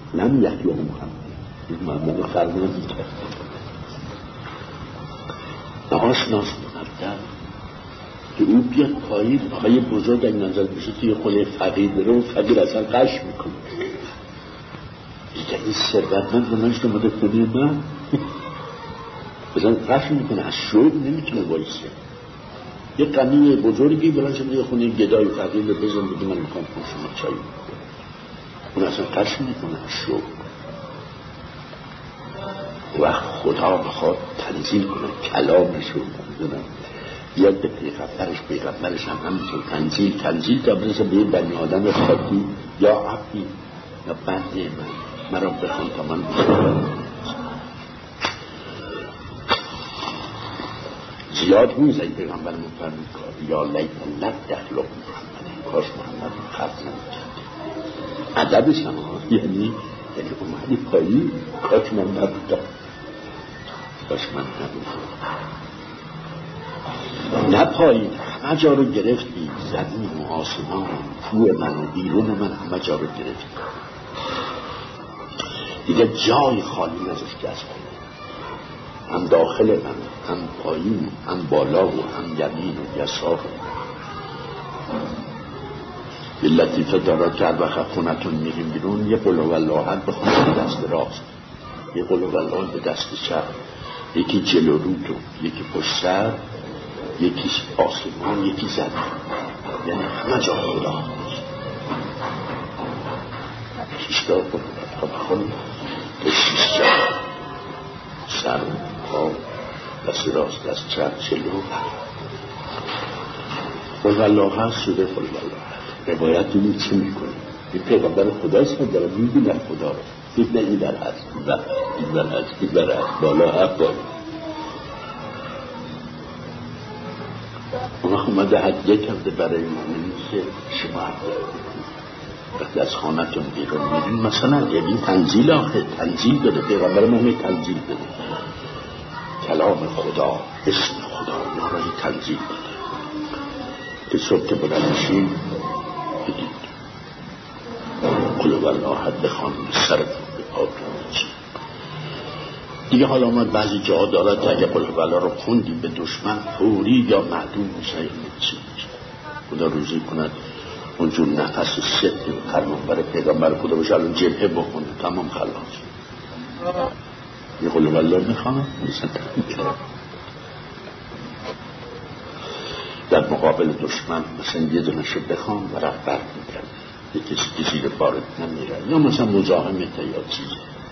لم یحییهم محمد محمد فرمود میکرد نهاشناس مقدم که او بیاد پایین. آقای بزرگ اگه نظر بشه توی خونه فقیر بره و فقیر اصلا قش میکنه دیگه این ثروتمند بلنش که مدد کنه من بزن قش میکنه از شوق نمیتونه وایسه. یه قنی بزرگی بلنش میگه خونه گدای فقیر رو بزن بگه من میخوام خون شما چایی میکنه اون اصلا قش میکنه از شوق. وقت خدا بخواد تنزیل کنه کلامش رو کنه بیاد به پیغمبرش هم همینطور تنزیل تا برسه به بنی آدم خاکی یا عبدی یا بنده من را بخوان تا من زیاد میزه این پیغمبر مفرمی کار یا لیت لب دخلق محمد کاش محمد خط نمیکرد عدبش هم یعنی اومدی پایی کاش من نبودم نه پایین همه جا رو گرفتی زمین و آسمان توی من و بیرون من همه جا رو گرفتی دیگه جای خالی ازش جذب هم داخل من هم پایین هم بالا و هم یمین و یسار یه لطیفه دارد که هر وقت خونتون میریم بیرون یه قل هوالله بخونید به دست راست یه قل هوالله به دست چپ یکی جلو روتو یکی پشت سر یکی آسمان یکی زمین یعنی همه جا خدا شیشتار بخونید به شیش جا سر پا دست راست دست چپ جلو قل هوالله هست شده قل هوالله روایت این چی میکنه این پیغمبر خداست داره میبینه خدا رو فکر این در هست این در هست بالا هست بالا اون اومده حد یک هفته برای مؤمنین که شما وقتی از خانه‌تون بیرون میرین مثلا یعنی تنزیل آخه تنزیل داده پیغمبر مؤمن تنزیل داده کلام خدا اسم خدا نارای تنزیل داده که صبح که بلند میشین بگید قل هوالله احد بخوانید سرتون به پا دیگه حالا آمد بعضی جاها دارد که اگه قل هوالله رو خوندی به دشمن فوری یا معدوم میشه خدا روزی کند اونجور نفس و سبت فرمان برای پیغمبر خدا باشه الان جبهه بخونه تمام خلاص یه قل هوالله میخوانم در مقابل دشمن مثلا یه دونشو بخوان و رفت برد میکرد یه کسی که زیر بارد نمیره یا مثلا مزاحمت یا چیزی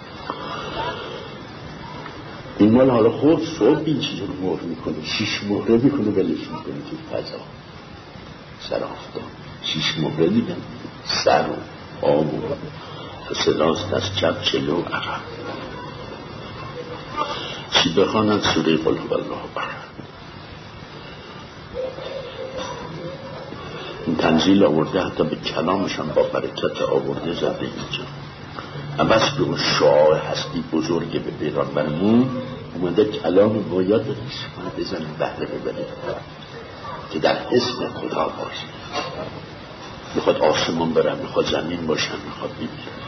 این مال حالا خود صبح این چیز رو مهر میکنه 6 مهره میکنه ولش میکنه تو فضا سر آفتاب 6 مهره دیگه سر و آب و صداست از چپ چلو عقب چی بخواند سوره قل هوالله احد این تنزیل آورده حتی به کلامشان با برکت آورده زده اینجا عوض به اون شعاع هستی بزرگ به پیغمبرمون اومده کلام باید شما بزنید بهره ببرید که در اسم خدا باشه میخواد آسمان برن میخواد زمین باشن میخواد ببینن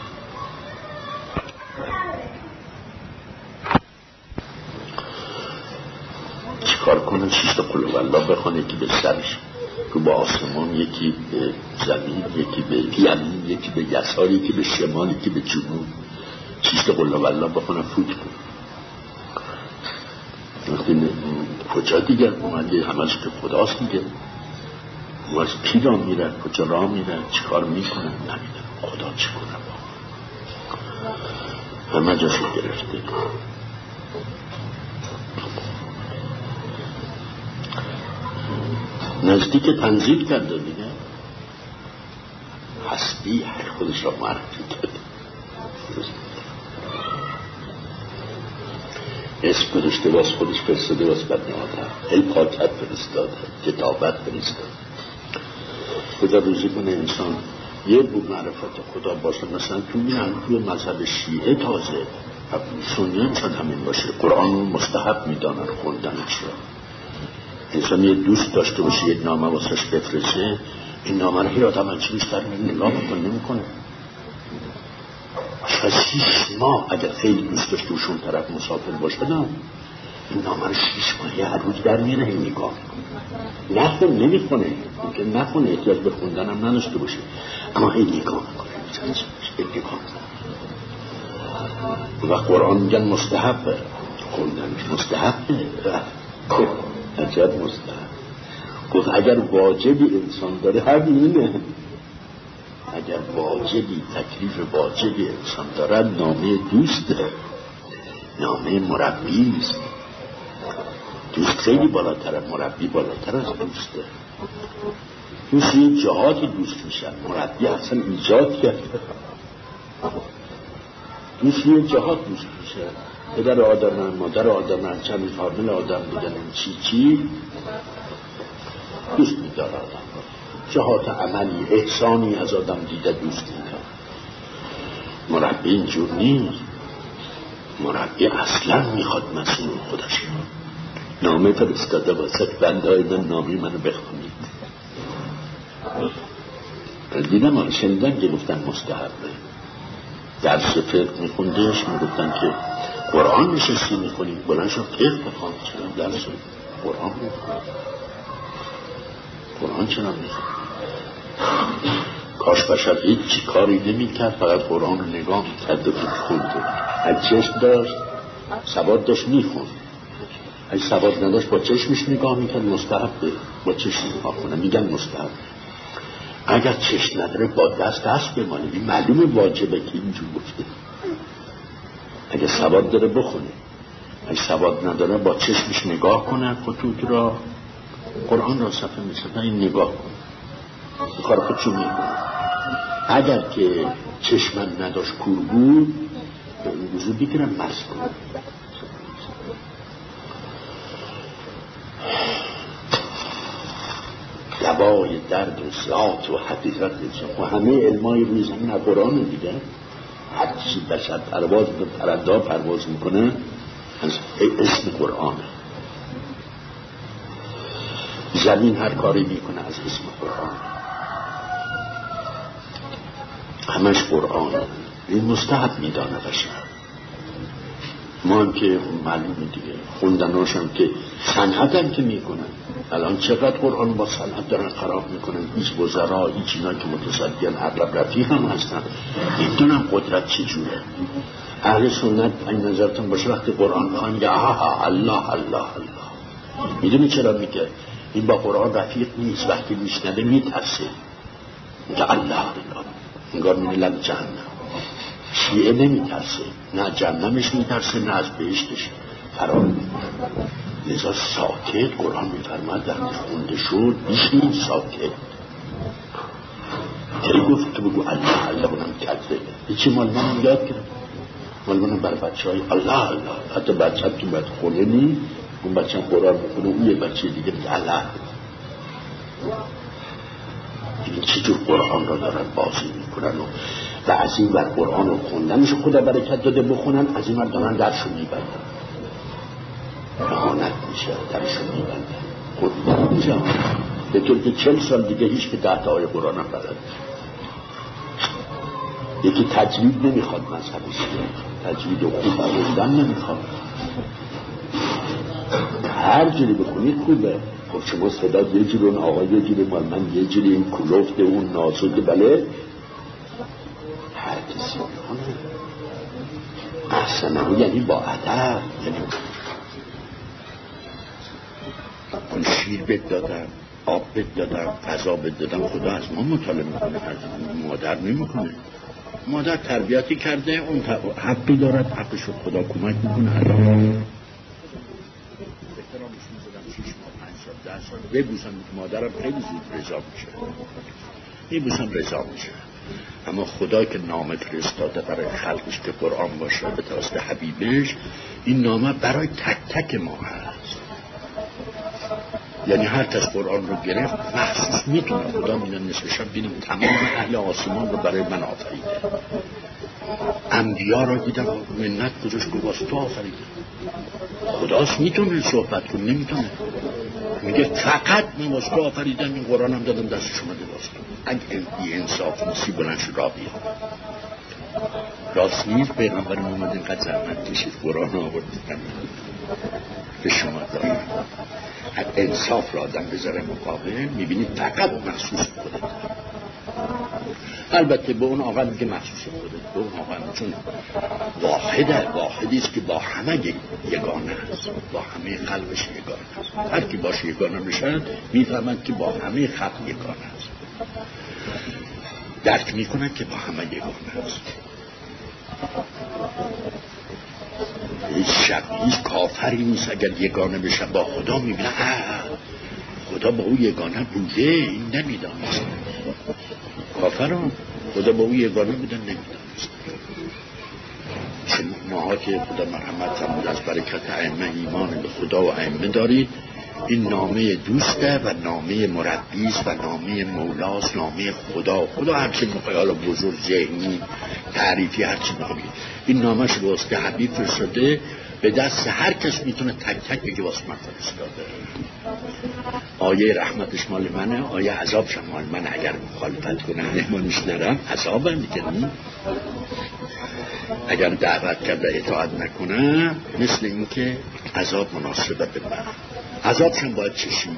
چیکار کنن 6 تا قل هوالله بخوان یکی به سرش که با آسمان یکی به زمین یکی به یمین یکی به یسار یکی به شمال یکی به جنوب 6 تا قل هوالله بخوان فوت کن وقتی کجا دیگر اومده همش که خداست دیگه از کی را میرن کجا را میرن چیکار میکنن نمیدن خدا چی کنه با همه جاشو گرفته نزدیک تنزیل کرده دیگه هستی خودش را معرفی کرده اسم گذاشته باز خودش فرستاده باز بنی آدم الپاکت فرستاده کتابت فرستاده خدا روزی کنه انسان یه بود معرفت خدا باشه مثلا تو مذهب شیعه تازه سنی هم شد همین باشه قرآن مستحب میدانن خوندنش را انسان یه دوست داشته باشه یک نامه واسش بفرسته این نامه رو هیرات هم چی بیشتر نگاه نمی کنه شاید 6 ماه اگر خیلی دوست داشت دوشون طرف مسافر باشه نه این نامه رو 6 ماهی هر روز در میره نگاه نخون نمیخونه که نخونه احتیاج به خوندن هم نداشته باشه اما هی نگاه میکنه و قرآن میگن مستحبه خوندنش مستحبه عجب مستحب گفت اگر واجبی انسان داره همینه اگر واجبی تکلیف واجبی انسان داره نامه دوسته نامه مربی است دوست خیلی بالاتر مربی بالاتر از دوسته دوست یه جهاتی دوست میشن مربی اصلا ایجاد کرده دوست یه جهات دوست میشه پدر آدم مادر آدم چند فامیل آدم دیگن چی دوست میداره آدم جهات عملی احسانی از آدم دیده دوست میداره مربی اینجور نیست مربی اصلا میخواد مسئول خودش نامه فرستاده واسه بندهای من نامی منو بخونید دیدم آن شنیدم که گفتن مستحبه درس فقه میخوندش میگفتن که قرآن نشستی میخونی بلند شد فقه بخوان چرا درس قرآن میخونی قرآن چرا میخونی کاش بشر هیچ کاری نمیکرد فقط قرآن رو نگاه میکرد و خونده از چشم داشت سواد داشت میخوند اگه سواد نداشت با چشمش نگاه میکرد مستحبه با چشم نگاه کنه میگن مستحب اگر چشم نداره با دست بمانه این معلومه واجبه که اینجور گفته اگه سواد داره بخونه اگه سواد نداره با چشمش نگاه کنه خطوط را قرآن را صفحه میصفحه این نگاه کنه این کار خودشون میکنه اگر که چشمن نداشت کور بود به این وضوع بگیرن مرز کنه دوای درد و ذات و حقیقت انسان و همه علمای روی زمین از قرآن دیگه هر چی بشر پرواز به پرنده پرواز میکنه از اسم قرآنه زمین هر کاری میکنه از اسم قرآن همش قرآنه این مستحب میدانه بشر ما هم که معلومه دیگه خوندناش هم که صنعت هم که میکنن الان چقدر قرآن با صنعت دارن خراب میکنن هیچ وزرا هیچ اینا که متصدیان اغلب رفیق هم هستن میدونم قدرت چجوره اهل سنت این نظرتون باشه وقتی قرآن خواهی میگه آها الله الله الله میدونی چرا میگه این با قرآن رفیق نیست وقتی میشنده میترسه میگه الله الله انگار میره لب جهنم شیعه نمیترسه نه جهنمش میترسه نه از بهشتش فرار میکنه لذا ساکت قرآن میفرماد وقتی خونده شد بیشین ساکت کی گفت که بگو الله الله اونم کرده هیچی مال منم یاد کرد مال منم بر بچه های الله الله حتی بچه هم که باید خونه نی اون بچه هم قرآن بخونه اون یه بچه دیگه میگه الله این چی جور قرآن را دارن بازی میکنن و از این بر قرآن رو خوندنش خدا برکت داده بخونن از این بر دارن درشو میبندن اهانت میشه درشو میبندن خود میشه به طور که 40 سال دیگه هیچ که 10 تا آیه قرآن هم بلد یکی تجوید نمیخواد مذهبش تجوید و خوب بردن نمیخواد هر جوری بخونید خوبه خب شما صدا یه جوری اون آقا یه جوری مال من یه جوری این کلوفت اون ناسود بله هر کسی میخونه احسنه یعنی با ادب یعنی اون شیر بد دادم آب بد دادم غذا بد دادم خدا از ما مطالعه میکنه از مادر نمیکنه مادر تربیتی کرده اون حقی دارد حقش رو خدا کمک میکنه احترامش میزدم 6 ماه 5 سال 10 سال ببوسم مادرم خیلی زود رضا میشه میبوسم رضا میشه اما خدا که نامه فرستاده برای خلقش که قرآن باشه به توسط حبیبش این نامه برای تک تک ما هست یعنی هر کس قرآن رو گرفت محسوس میتونه خدا میدن نصف شب بینیم تمام اهل آسمان رو برای من آفریده انبیا را دیدم منت گذاشت که واسه تو آفریده خداست میتونه صحبت کن نمیتونه میگه فقط من واسه تو آفریدم این قرآن هم دادم دست شما لباس کن اگه بی انصاف نیستی بلند شو را بیا راست نیست پیغمبر محمد اینقدر زحمت کشید قرآن آورد به شما دارید انصاف را آدم بذاره مقابل میبینید فقط مخصوص خودت. البته به اون آقا میگه مخصوص خودت، به اون آقا چون واحدی است که با همه یگانه است، با همه خلقش یگانه است. هر کی باشه یگانه بشن میفهمند که با همه خلق یگانه است، درک میکنن که با همه یگانه است. هیچ کافری نیست اگر یگانه بشه با خدا میبینه خدا با او یگانه بوده، این نمیدانست. کافران خدا با او یگانه بودن نمیدانست. شماها که خدا مرحمت فرمود از برکت ائمه ایمان به خدا و ائمه دارید، این نامه دوسته و نامه مربیست و نامه مولاست، نامه خدا هرچی میخوای، حالا بزرگ ذهنی تعریفی هرچی میخوای، این نامهش به واسطه حبیب فرستاده، به دست هر کس میتونه تک تک بگه واسه من فرستاده. آیه رحمتش مال منه، آیه عذابش مال منه. اگر مخالفت کنه مهمانش نرم عذابم میکنم، اگر دعوت کرده اطاعت نکنه مثل این که عذاب مناسبه به من. عذابشم باید چشید.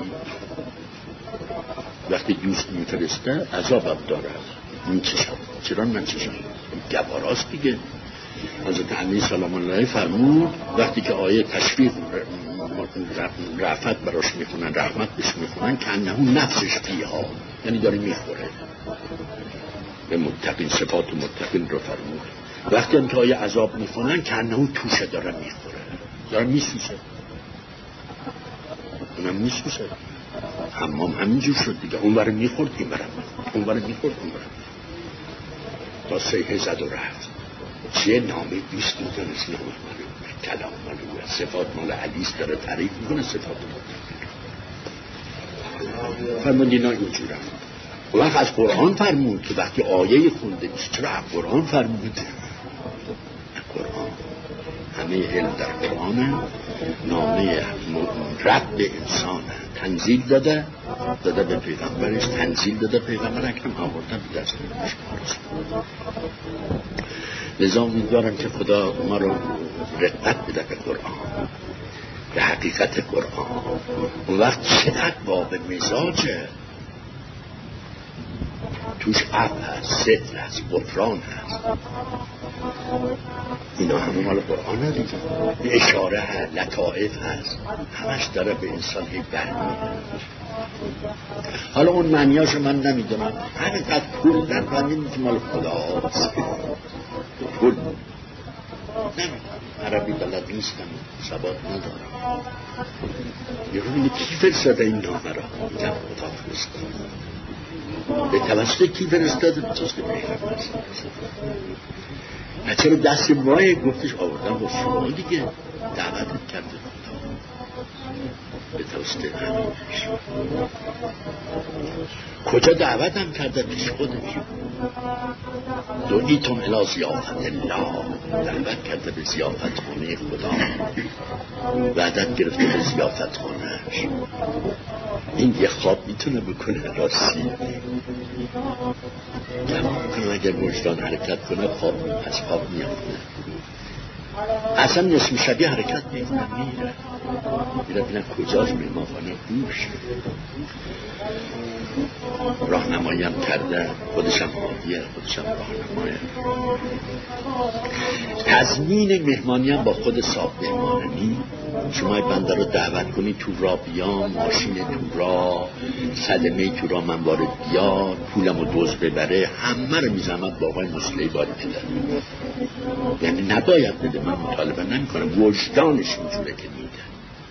وقتی دوست میفرسته عذابم داره میچشم. چرا نچشم؟ گواراست دیگه. حضرت علی سلام الله علیه فرمود وقتی که آیه تشویق رفعت براش میخونن، رحمت بهش میخونن، که انه نفسش فیها، یعنی داره میخوره. به متقین صفات متقین رو فرمود. وقتی هم که آیه عذاب میخونن که انه توشه داره میخوره، داره میسوسه. اونم میسوسه. حمام همینجور شد دیگه، اون برای میخورد این برای میخورد، اون برای میخورد اون برای میخورد، تا سیحه زد و رفت. چیه نامه دوست میدونست، نامه مالو، کلام مالو، صفات مال علیس داره تعریف میکنه، صفات متقین فرمود اینا اینجور هم. وقت از قرآن فرمود که وقتی آیه خونده نیست، چرا از قرآن فرمود؟ قرآن همه علم در قرآن، نامه رب انسان تنزیل داده به پیغمبرش، تنزیل داده پیغمبر اکرم آوردن به دست شما. لذا امیدوارم که خدا ما رو رقت بده به قرآن، به حقیقت قرآن. اون وقت چقدر باب مزاجه، توش عفو هست، ستر هست، غفران هست، اینا همه مال قرآن ها دیگه. اشاره هست، لطائف هست، همش داره به انسان یک برمی. حالا اون معنیاشو من نمیدونم، همینقدر پول در برمی که مال خدا هست. پول نمیدونم، عربی بلد نیستم، ثبات ندارم. یه رو کی فرستاده این نامه را؟ میگم خدا فرستاده. به توسط کی فرستاده؟ به توسط پیغمبر. چرا دست ماه گفتش آوردن با شما دیگه، دعوت کرده خدا به توسط امینش. کجا دعوت هم کرده؟ پیش خودش. دعیتم الی ضیافت الله، دعوت کرده به ضیافت خانه خدا، وعدت گرفته به ضیافت خانهش. این یه خواب میتونه بکنه؟ راستی گمان کنم اگر وجدان حرکت کنه خواب از خواب میافته. اصلا نصف شبیه حرکت میکنه، میره بینه کجاست، مهمانخانه دوش راهنماییم کرده، خودشم حاضیه، خودشم راهنمایه. تضمین مهمانی هم با خود صاحب مهمانی. شما بنده رو دعوت کنی تو را بیام، ماشین تو را، صدمه تو را من وارد بیار، پولم رو دوز ببره، همه رو میزمد با آقای مسلحی باید بده. یعنی نباید بده، من مطالبه نمی کنم، وجدانش اینجوره که میده.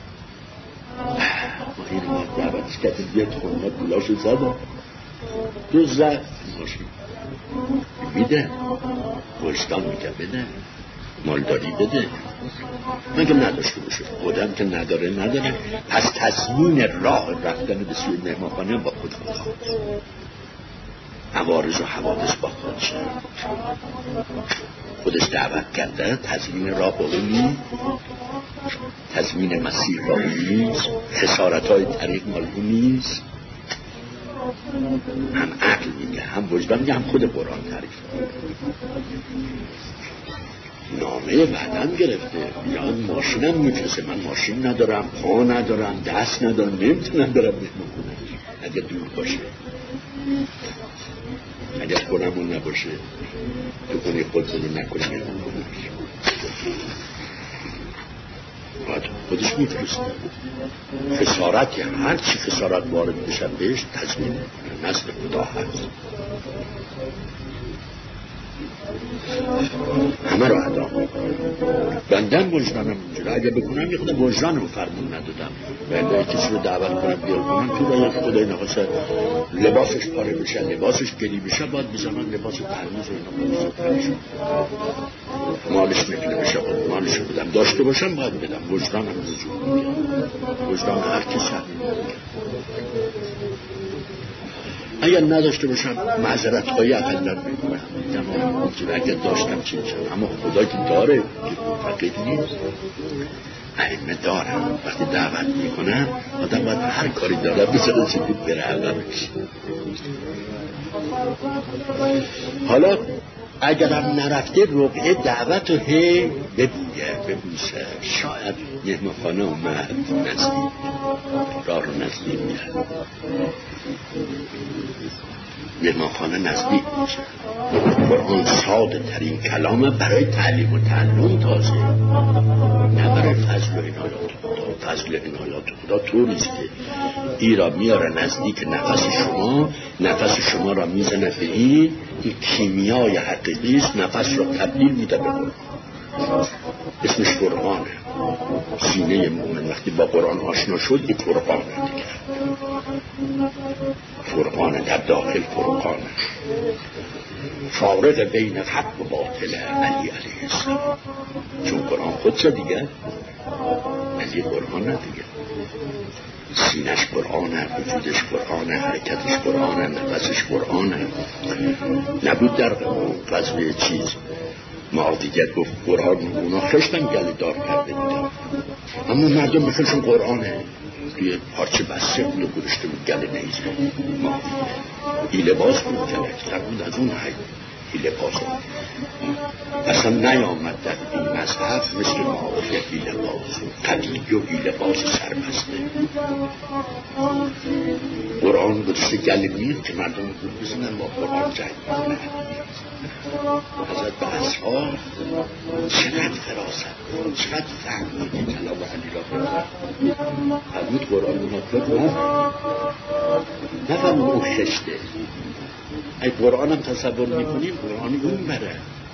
ما این رو دعوتش کردیم بیاد خونه، پولاشو زدم دوز زد ماشین میده، وجدان میگه بده، مالداری بده. مگه نداشته باشه، خودم که نداره. پس تضمین راه رفتن به سوی مهمانخانه با خود عوارض و حوادث با خودش، خودش دعوت کرده، تضمین راه با اونی، تضمین مسیر با اونیست، خسارت های طریق مال اونیست. هم عقل میگه، هم وجدان میگه، هم خود قرآن تعریف نامه بعدم گرفته. یا ماشینم میفرسته، من ماشین ندارم، پا ندارم، دست ندارم، نمیتونم برم مهمون کنم اگه دور باشه. اگر خونمون نباشه تو کنی خودتونی نکنی مهمون کنم باید خودش میفرسته. خسارت هم هر چی خسارت وارد بشه بهش تضمین میکنه، نزد خدا هست، همه رو ادا میکنه. بندم وجدانم اینجوره، اگه بکنم یه خود وجدانم فرمون ندادم ولی کسی رو دعوت کنم بیار کنم تو رای خدای نخواسته لباسش پاره بشه، لباسش گلی بشه، باید بزنم لباس ترمیز و اینا باید ترمیز مالش میکنه بشه، مالش رو بدم، داشته باشم باید بدم. وجدانم رجوع میگه، وجدان هر کسی اگر نداشته باشم معذرت خواهی اقلن میکنم، میگم اگر داشتم چی میشم، اما خدا که داره فقید نیست، ائمه دارم. وقتی دعوت میکنم آدم باید هر کاری داره بذاره سکوت بره عقبش. حالا اگرم نرفته رقعه دعوت رو هی ببوسه، شاید مهمانخانه اومد نزدیک، راه رو نزدیک میره، مهمانخانه نزدیک میشه. قرآن ساده ترین کلامه برای تعلیم و تعلم، تازه نه برای فضل و عنایات خدا. فضل عنایات خدا طوریست که ای را میاره نزدیک نفس شما، نفس شما را میزنه به این کیمیای حقیقیست، نفس را تبدیل میده به قرآن. اسمش قرآنه. سینه مومن وقتی با قرآن آشنا شد این قرآنه دیگه، فرقانه در داخل، فرقانه فارق بین حق و باطل علی علیه السلام. چون قرآن خودشه دیگه، علی قرآنه دیگه، سینش قرآنه، وجودش قرآنه، حرکتش قرآنه، نفسش قرآنه. نبود در فضل چیز ما دیگر گفت قرآن اونا خشتن گل دار کرده بودن، اما مردم بخشون قرآنه توی پارچه بسته بود و گرشته بود گل نیزه ما دیگه ای لباس بود کلکتر بود از اون حی ای لباس اصلا نیامد در این مذهب مثل معافیت ای لباس قدیل و ای لباس سربسته. قرآن گرشته گل میر که مردم بود بزنن با قرآن جنگ کنه. حضرت به اصحاب چقدر فراست، چقدر فهمید این کلام علی را بکنم فرمود قرآن مناطق نفهم اون خشته. ای قرآن هم تصور میکنیم قرآن اون بره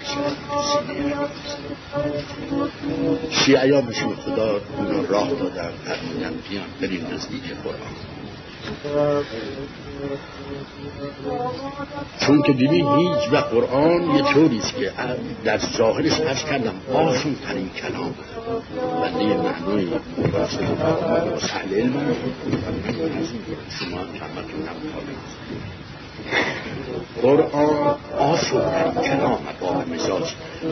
شیعیانشون خدا اون راه دادن، فرمودن بیان بریم نزدیک قرآن. چون که دیدین هیچ و قرآن یه طوریست که در ظاهرش عرض کردم آسون ترین کلام بنده یه معنی راسل و اهل علم شما همتون نمتانید قرآن آسون ترین کلام با مزاج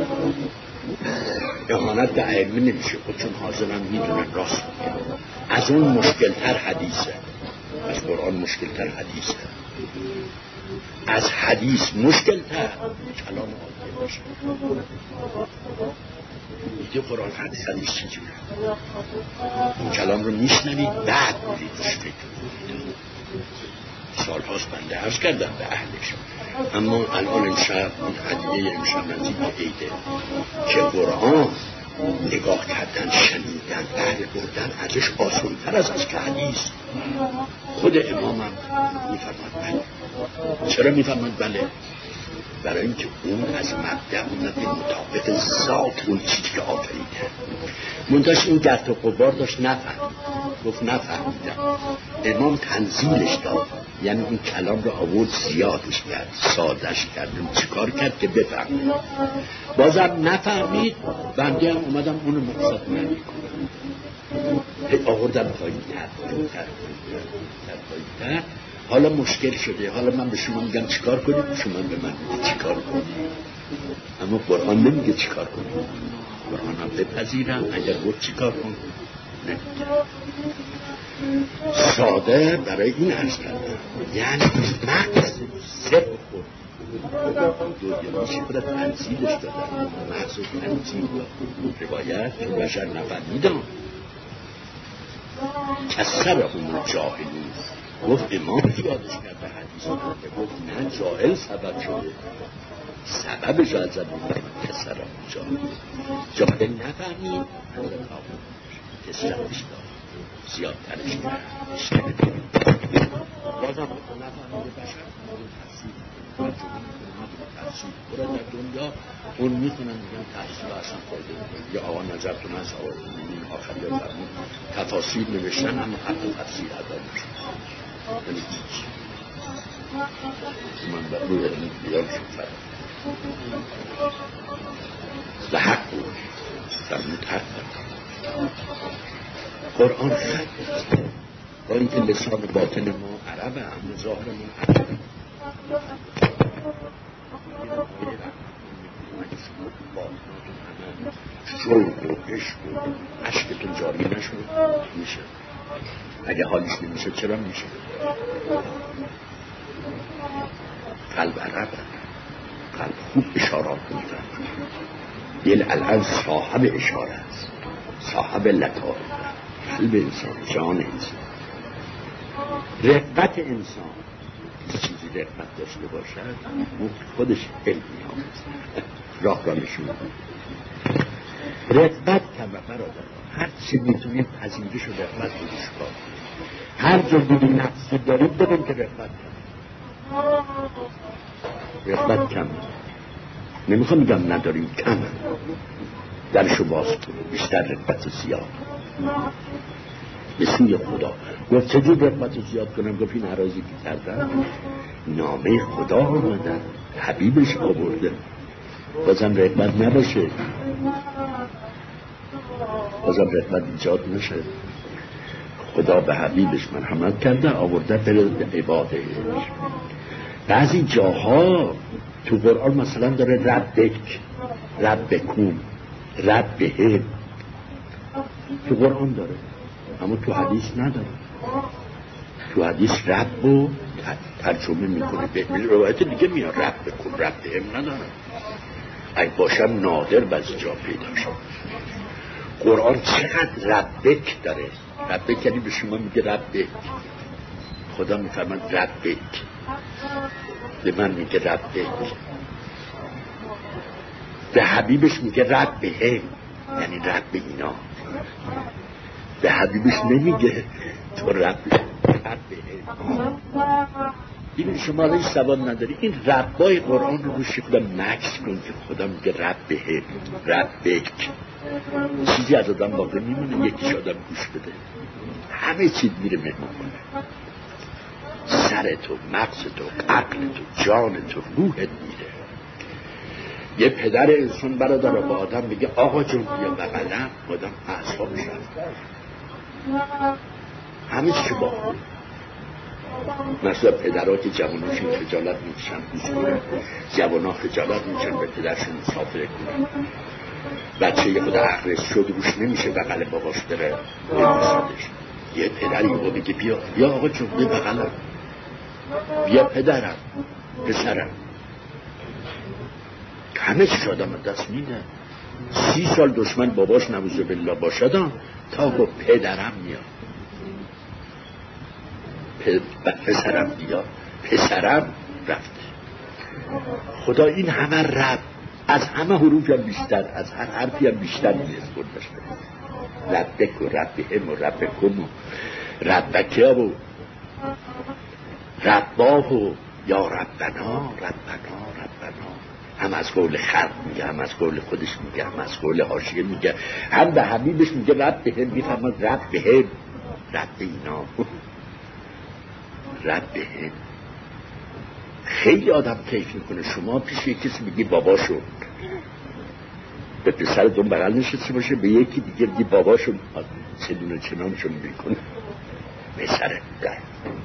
اهانت به ائمه نمیشه خود چون حاضرن میدونن راست میگن. از اون مشکلتر حدیثه، از قرآن مشکلتر حدیثه، از حدیث مشکلتر کلام عادی باشه. میگه قرآن حدیث چجوره این کلام رو میشنوید بعد میرید روش فکر کنید. سالهاست بنده عرض کردم به اهلش، اما الان امشب هدیه امشب نزدیک عیده که قرآن نگاه کردن، شنیدن، بهره بردن ازش آسان‌تر از که حدیث. خود امامم میفرماد بله. چرا میفرماد بله؟ برای اینکه اون از مبدأ اومده مطابق ذات اون چیزی که آفریده. منتش این گرد و غبار داشت نفهمید، گفت نفهمیدم. امام تنزیلش داد، یعنی این کلام رو آورد زیادش کرد، سادش کرد، چیکار کرد که بفهمید. بازم نفهمید، بنده هم اومدم اونو مقصد نمیکنم، آوردم پایین‌تر. حالا مشکل شده، حالا من به شما میگم چیکار کنید، شما به من میگید چیکار کنید، اما قرآن نمیگه چیکار کنید. قرآن هم بپذیرم اگر گفت چیکار کن ساده برای این عرض کردم، یعنی مغز سه خود دو میشه خود تنزیلش دادن، مغز تنزیل روایت که بشر نفهمیدن کسر همون جاهلی گفت امام یادش کرده حدیث کرده گفت نه جاهل سبب شده، سبب جاهل زبون کسر همون جاهل نفهمید حضرت آقا کسرتش داد زیادترش کرد بازم نفهمیده بشر تحصیل برای در دنیا اون میتونن میگن تحصیل اصلا فایده میکنه. یا آقا نظرتون هست آقا این آخری ها فرمون تفاصیل نوشتن اما حتی تفسیر ادا نشد یعنی هیچ من در روی علمی بیان شد فرد و حق بود فرمود حق بود. قرآن خط با اینکه لسان باطن ما عربه اما ظاهر ما عربه شوق و عشق و عشقتون جاری نشد میشه، اگه حالیش نمیشه چرا میشه؟ قلب عربه، قلب خوب اشارات میدن، دل الان صاحب اشاره است، صاحب لطافت، قلب انسان، جان انسان، رقت انسان چیزی رقت داشته باشد خودش علم می‌آموزد، راه را نشون می‌دهد. رقت کم برادر هر چی میتونید پذیرش و رقت بروش کار، هر جا دیدی نقص دارید بدون که رقت کم، رقت کم نمیخوام میگم نداریم، کم درشو باز کنید، بیشتر رقت زیاد به سوی خدا. گفت چجور رقبت رو زیاد کنم؟ گفت این عراضی که کردن نامه خدا آمدن حبیبش آورده، بازم رقبت نباشه، بازم رقبت ایجاد نشه. خدا به حبیبش مرحمت کرده آورده به عبادش. بعضی جاها تو قرآن مثلا داره ربک، ربکوم، ربهم تو قرآن داره اما تو حدیث نداره. تو حدیث رب رو ترجمه میکنه به روایت دیگه میاد رب بکن، رب هم نداره، اگه باشم نادر بعضی جا پیدا شد. قرآن چقدر ربک داره، ربک یعنی به شما میگه ربک، خدا میفرماد ربک، به من میگه ربک، به حبیبش میگه رب هم یعنی رب اینا، به حبیبش نمیگه تو رب این شما را سواد نداری. این ربای قرآن رو روشی خدا مکس کن که خدا میگه رب هم، ربک، چیزی از آدم باقی میمونه یکیش آدم گوش بده، همه چیز میره مهمان کنه، سر تو، مغز تو، عقل تو، جان تو، روحت میره. یه پدر انسان برادر رو با آدم میگه آقا جون بیا بغلم، آدم اعصابش رفت، همه چی با مثلا پدرها که جواناشون خجالت میکشن بزرگ، جوانها خجالت میکشن به پدرشون مسافره کنن، بچه یه خود اخرس شد روش نمیشه بغل باباش بره ببوسدش. یه پدری با بگه بیا آقا جون بیا بغلم، بیا پدرم، پسرم، همه چیز آدم دست میده. 30 سال دشمن باباش نعوذ بالله باشد تا با پدرم میاد، پسرم بیا، پسرم رفته. خدا این همه رب از همه حروف هم بیشتر، از هر حرفی هم بیشتر نسبت داشته. ربک و ربهم و ربکم و ربکه و رباه و یا ربنا ربنا ربنا، هم از قول خلق میگه، هم از قول خودش میگه، هم از قول حاشیه میگه، هم به حبیبش میگه ربهم، میفرماد ربهم، رب اینا، ربهم. خیلی آدم کیف میکنه شما پیش یک کسی بگی باباشو، به پسرتون بغل نشسته باشه به یکی دیگه بگی باباشو، چنون چنانشو میکنه پسرت در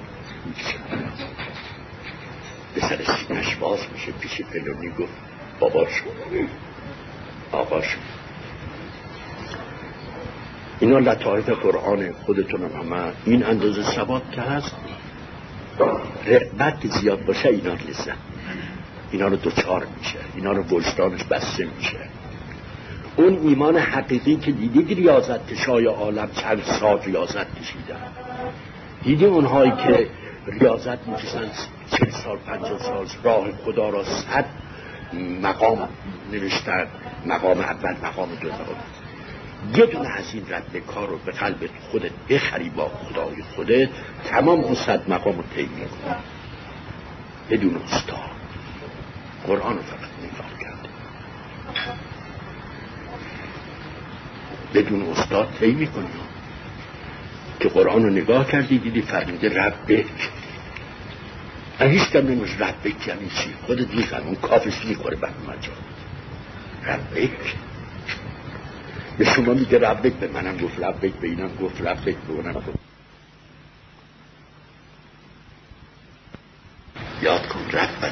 پسر سینش باز میشه پیش فلانی گفت باباشو، آقاشو. اینا لطایف قرآن. خودتون هم این اندازه ثواب که هست، رغبت زیاد باشه اینا لذت، اینا رو دوچار میشه، اینا رو وجدانش بسته میشه. اون ایمان حقیقی که دیدید ریاضت کشای عالم چند سال ریاضت کشیدن، دیدی اونهایی که ریاضت میکشن 40 سال 50 سال راه خدا را 100 مقام نوشتن، مقام اول، مقام دوم. یه دونه از این رد کار رو به قلب خودت بخری با خدای خودت، تمام اون 100 مقام رو طی میکنی بدون استاد. قرآن رو فقط نگاه کرده، بدون استاد طی میکنی. که قرآن رو نگاه کردی دیدی فرموده ربک، هیچ کم نمیشه ربک یعنی چی؟ خودت میفهم، اون کافش میخوره بر مجال. ربک به شما میگه ربک، به منم گفت ربک، به اینم گفت ربک، به اونم گفت. یاد کن ربک.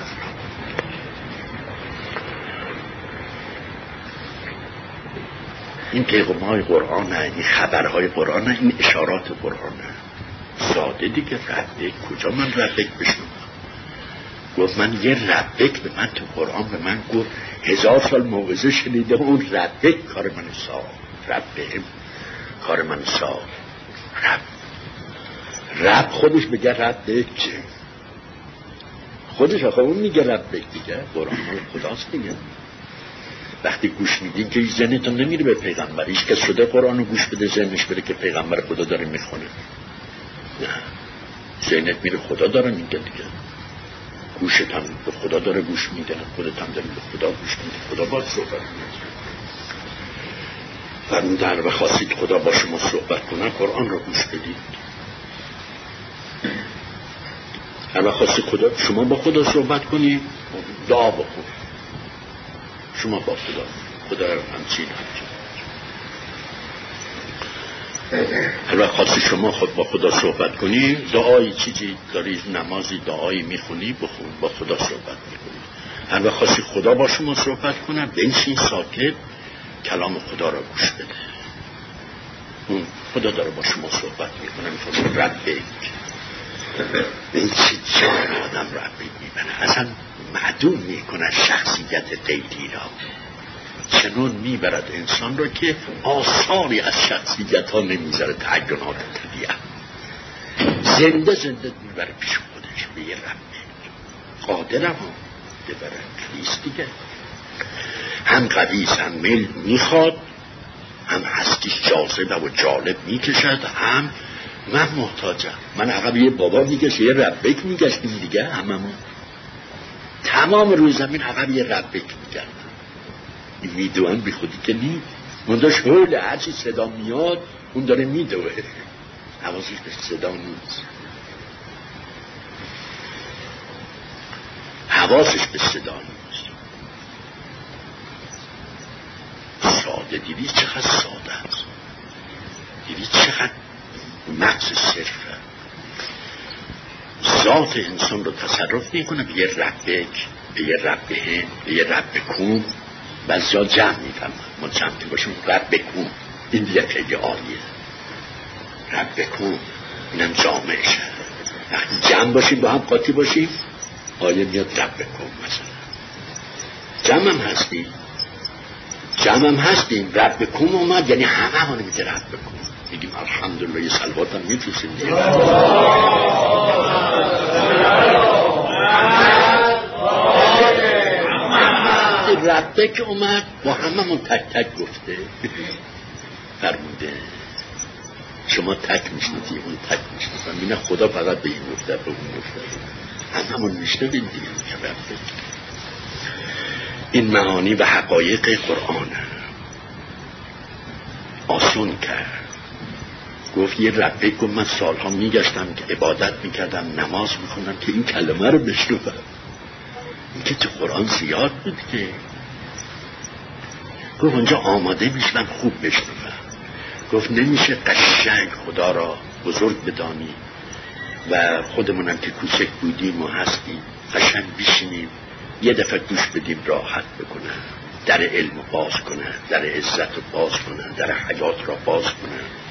این پیغام‌های قرآن، این خبرهای قرآن، این اشارات قرآن ساده دیگه. ربک کجا من ربک بشنم؟ گفت من یه ربک به من تو قرآن به من گفت 1000 سال موعظه شنیده، اون ربک کار من ساخت. رب کار من ساخت. رب خودش بگه ربک، خودش آخه اون میگه ربک دیگه. قرآن مال خداست دیگه. وقتی گوش میدین که ذهنتون نمیره به پیغمبر. هیچ کس شده قرآن رو گوش بده ذهنش بره که پیغمبر خدا داره میخونه؟ نه، ذهنت میره خدا داره میگه دیگه. گوشت هم به خدا داره گوش میده، خودت هم داری به خدا گوش میده. خدا باید صحبت میده. فرمودن و خواستید خدا با شما صحبت کنه قرآن رو گوش بدید. اما خواستید خدا شما با خدا صحبت کنید، دعا بکن. شما با خدا همچین. اما خواستید شما خود با خدا صحبت کنید، دعایی چیزی داری، نمازی دعایی میخونی، بخون، با خدا صحبت میکنی. اما خواستید خدا با شما صحبت کنه، بنشین ساکت، کلام خدا را گوش بده. اون خدا داره با شما صحبت میکنه. میکنه ربک. این چی آدم ربک میبنه، اصلا معدوم میکنه شخصیت غیری را. چنون میبرد انسان را که آثاری از شخصیت ها نمیذاره، تعینات طبیعت زنده زنده میبره پیش خودش. به یه ربک قادرم ها ببره نیست دیگه. هم قویس، هم میل میخواد، هم هستیش جاذبه و جالب میکشد، هم من محتاجم. من عقب یه بابا میگشت، یه ربک میگشتیم دیگه، هممون تمام روی زمین عقب یه ربک میگردن. این میدوان بی خودی که نید من داشت حوله، هرچی صدا میاد اون داره میدوه، حواسش به صدا نیست، حواسش به صدا نیست. ساده دیدی چقدر ساده است، دیدی چقدر مغز صرفه. ذات انسان رو تصرف میکنه به یه ربک، به یه ربه، به یه ربکون. بعضی ها جمع میفهمن، ما جمع که باشیم ربکون، این دیگه خیلی عالیه. ربکون اینم جامعشه. وقتی جمع باشیم با هم قاطی باشیم آیه میاد ربکون مثلا. جمع هم هستیم ربکون اومد یعنی همه همانه میگه ربکون. میگیم الحمدلله، یه صلوات هم میفرستیم دیگه. ربک اومد با هممون تک تک گفته، فرموده شما تک میشنیدی، اون تک میشنیدن. اینه خدا فقط به این گفته، به اون گفته، هممون میشنیدیم دیگه. ربک این معانی و حقایق قرآن آسون کرد. گفت یه ربک گفت من سالها میگشتم که عبادت میکردم، نماز میخوندم که این کلمه رو بشنوم. این که تو قرآن زیاد بود که گفت اونجا آماده میشنم خوب بشنوم. گفت نمیشه قشنگ خدا را بزرگ بدانی و خودمونم که کوچک بودیم و هستیم قشنگ بشینیم یه دفعه گوش بدیم راحت بکنن، در علم باز کنن، در عزت باز کنن، در حیات را باز کنن.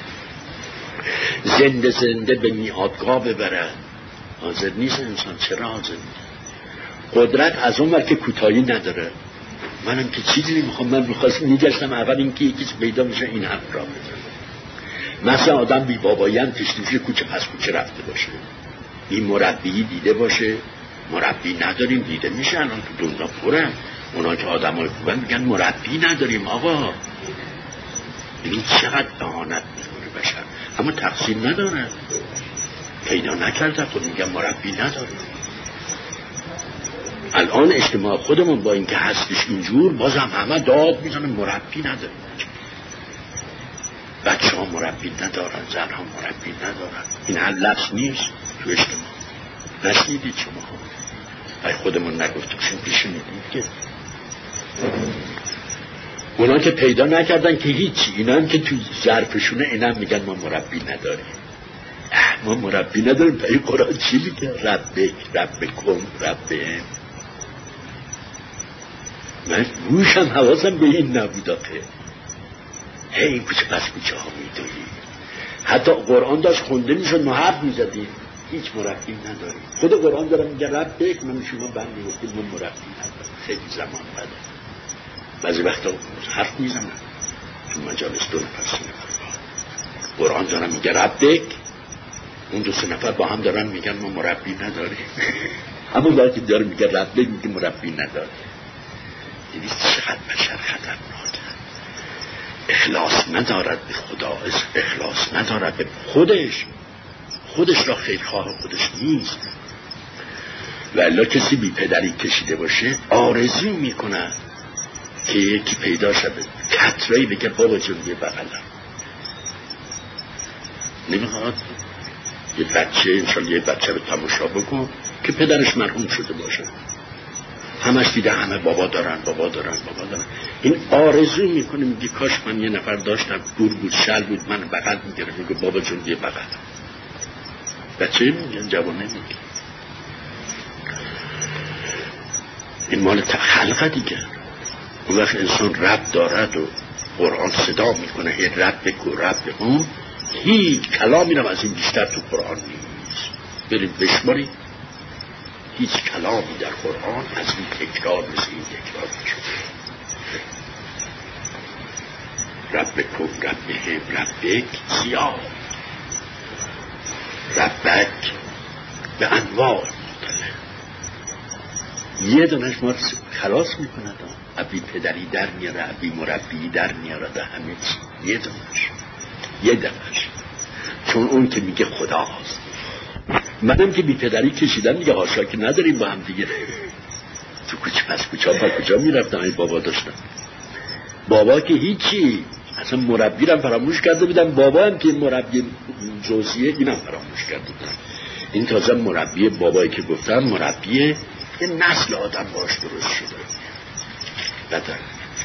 زنده زنده به میعادگاه ببرد. حاضر نیست انسان. چرا حاضر نیست؟ قدرت از اون ور که کوتاهی نداره. منم که چیزی نمیخوام، من میگشتم اول اینکه یکیش پیدا میشه این حرف را بزنه. مثلا آدم بی بابایی هم کشتیشه کوچه پس کوچه رفته باشه، این مربی دیده باشه. مربی نداریم دیده میشه الان تو دنیا پره. اونا که آدم های خوبن میگن مربی نداریم. آقا این چقدر اهانت میکنه بشر. اما تقصیر نداره، پیدا نکرده خود میگن مربی نداریم. الان اجتماع خودمون با اینکه هستش اینجور بازم همه داد میزنن مربی نداریم. بچه ها مربی ندارن، زن ها مربی ندارن. این هر لفظ نیست تو اجتماع. نشنیدید شما ها؟ ای خودمون نگفتیم پیش میدید که اونا که پیدا نکردن که هیچی. اینا هم که تو ظرفشونه اینا هم میگن ما مربی نداریم. ما مربی نداریم. پای قرآن چی میگه؟ ربکم ربهم. من روشم حواسم به این نبود آخه. هی کوچه پس کوچه ها میدونی. حتی قرآن داشت خونده میشد ما حرف میزدیم هیچ مربی نداریم. خود قرآن داره میگه ربک. من شما بند میگفتیم ما مربی نداریم. خیلی زمان بده. بعضی وقتا حرف میزنم تو مجالس 2 نفر 3 نفر قرآن داره میگه ربک، اون 2-3 نفر با هم دارن میگن ما مربی نداریم. همون وقتی داره میگه ربک میگه مربی نداریم. دیدید چقدر بشر خطرناکه. اخلاص ندارد به خدا، اخلاص ندارد به خودش را خیرخواه خودش نیست. و الا کسی بی پدری کشیده باشه آرزو میکنه که یکی پیدا شده کترایی بگه بابا جون یه بغلم. نمیخواد یه بچه انشالله یه بچه رو تماشا بکن که پدرش مرحوم شده باشه، همش دیده همه بابا دارن. این آرزو میکنه میگه کاش من یه نفر داشتم گور بود شل بود من بغل میگرم میگه بابا جون یه بغلم. بچه میگن جوانه میگه این مال خلقه دیگه. اون وقت انسان رب دارد و قرآن صدا میکنه هی رب بکن رب بکن. هیچ کلامی رو از این بیشتر تو قرآن نیست. برید بشمارید هیچ کلامی در قرآن از این تکرار مثل این تکرار نشده. ربکم ربهم ربک زیاد، ربک به انواع مختلف. یه دانش ما خلاص میکنه ابی پدری در میاره، ابی مربی در میاره، ده همه چی یه دانش. چون اون که میگه خدا هست. منم که بی پدری کشیدم دیگه حاشا که نداریم با هم دیگه. تو کوچه پس کجا میرفتم این بابا داشتم. بابا که هیچی، اصلا مربی رو فراموش کرده بودم. بابا هم که مربی جوزیه اینم فراموش کرده بودم. این تازه مربی بابایی که گفتم مربی یه نسل آدم باش درست شده. بدن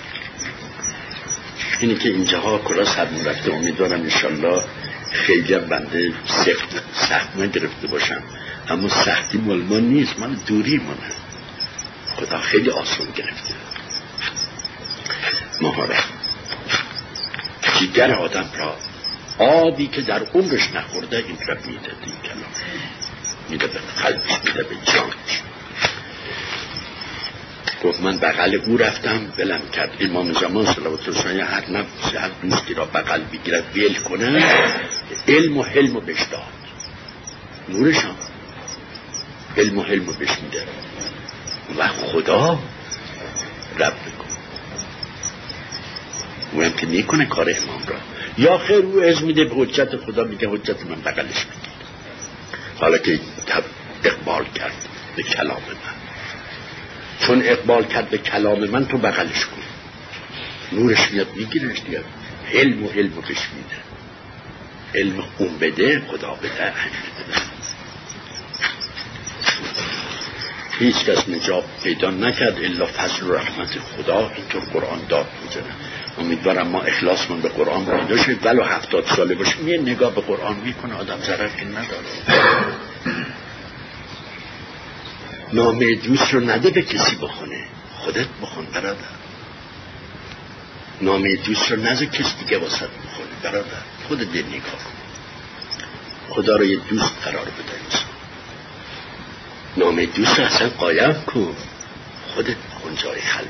اینی که اینجاها کلا صدمون رفته. امیدوارم انشالله خیلی هم بنده سخت نگرفته باشم، اما سختی مال ما نیست، مال دوری مانه. خدا خیلی آسان گرفته مهارت جگر آدم را. آبی که در عمرش نخورده این را میده، این کلام میده به قلبش، میده به جانش. گفت من بغل او رفتم بلم کرد. امام زمان صلوات الله علیه هر نفس هر دوستی را بغل بگیرد ویل کنه علم و حلم و بهش داد. نورشان علم و حلم و بهش میده و خدا رب بکن. او هم که میکنه کار امام را. یا خیر او از میده به حجت خدا، میگه حجت من بغلش بگیر. حالا که اقبال کرد به کلام من، چون اقبال کرد به کلام من تو بغلش کن، نورش میاد میگیرش دیگه. علم و علم بهش میده. علم اون بده خدا بده، اجر بده. هیچ کس نجات پیدا نکرد الا فضل و رحمت خدا. اینطور قرآن داد میزنه. امیدوارم ما اخلاصمون به قرآن پیدا شد. ولو 70 ساله باشیم یه نگاه به قرآن میکنه آدم ضرری نداره. نامه دوست رو نده به کسی بخونه، خودت بخون برادر. نامه دوست رو نده کسی دیگه واسط بخونه برادر، خودت نگاه کن. خدا رو یه دوست قرار بده انسان. نام دوست رو اصلا قایم کن، خودت کن جای خلوت.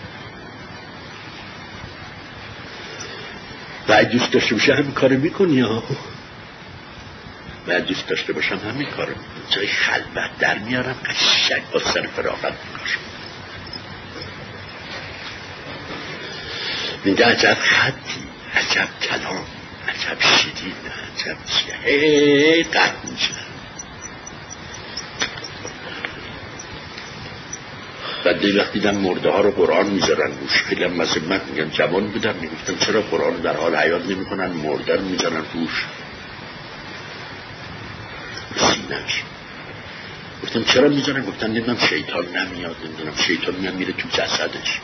و اگه دوست داشته باشه همین کار میکنی ها. و اگه دوست داشته باشم همین کار میکنی. جای خلوت در میارم قشنگ با سر فراغت میکاشم. میگه عجب خطی، عجب کلام، عجب شیرین، عجب چیه، هی قد میشه. بعد وقتی دیدم مرده ها رو قرآن میذارن روش، خیلی هم مذمت میگن. جوان بودم میگفتم چرا قرآن در حال حیات نمیکنن، مرده رو میذارن روش سینه‌اش. گفتم چرا میذارن؟ گفتن نمیدونم شیطان نمیاد، نمیدونم شیطان میره تو جسدش.